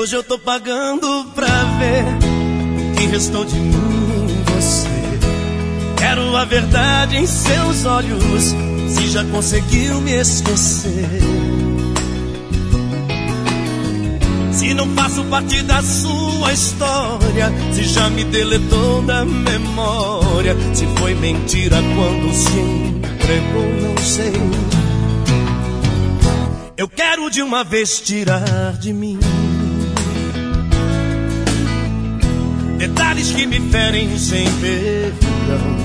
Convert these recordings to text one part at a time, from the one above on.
Hoje eu tô pagando pra ver o que restou de mim em você. Quero a verdade em seus olhos, se já conseguiu me esquecer. Se não faço parte da sua história, se já me deletou da memória, se foi mentira quando se entregou, não sei. Eu quero de uma vez tirar de mim detalhes que me ferem sem perdão.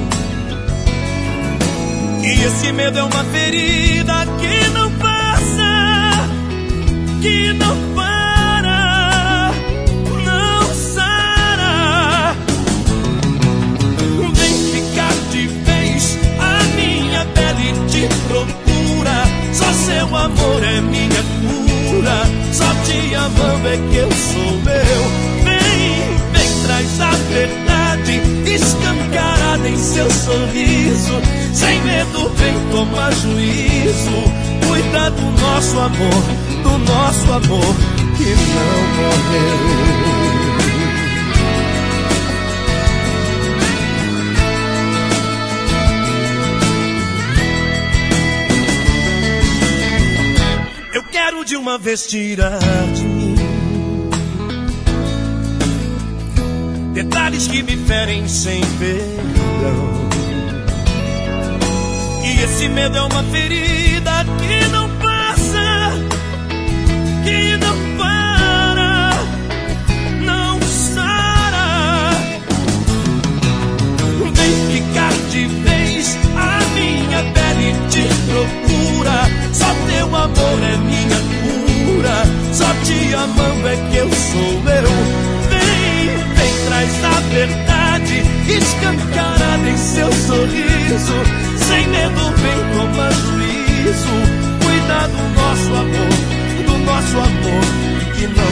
E esse medo é uma ferida que não passa, que não para, não sara. Vem ficar de vez, a minha pele te procura. Só seu amor é minha cura, só te amando é que eu sou eu. Vem, traz a verdade escancarada em seu sorriso. Sem medo, vem tomar juízo. Cuida do nosso amor que não morreu. Eu quero de uma vez tirar de mim detalhes que me ferem sem perdão. E esse medo é uma ferida que não passa, que não para, não sara. Vem ficar de vez, a minha pele te procura. Só teu amor é minha cura, só te amando é que eu sou eu. Vem, traz a verdade escancarada em seu sorriso. Sem medo, vem tomar juízo. Cuida do nosso amor que não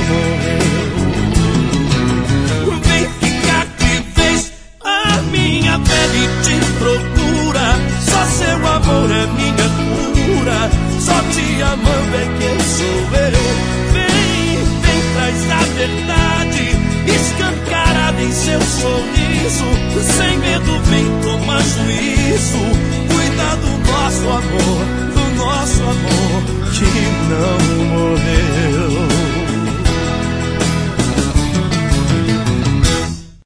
morreu. Vem ficar de vez, a minha pele te procura. Só seu amor é minha cura, só te amando é que eu sou eu. Vem, traz a verdade escancarada em seu sorriso. Sem medo, vem tomar juízo. Cuida do nosso amor que não